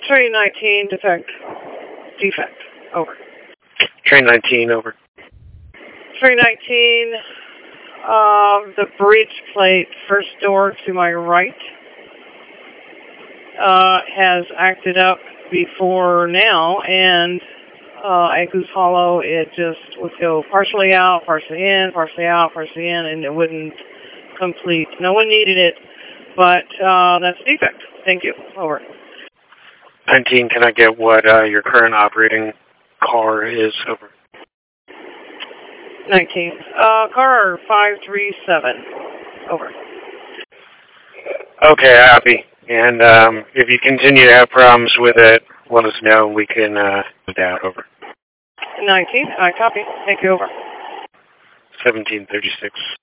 Train 19, defect. Over. Train 19, over. Train 19, the bridge plate, first door to my right, has acted up before now, and at Goose Hollow, it just would go partially out, partially in, partially out, partially in, and it wouldn't complete. No one needed it, but that's a defect. Thank you. Over. 19, can I get what your current operating car is? Over. 19. Car 537. Over. Okay, Abby. And if you continue to have problems with it, let us know. We can put out. Over. 19. I copy. Thank you. Over. 1736.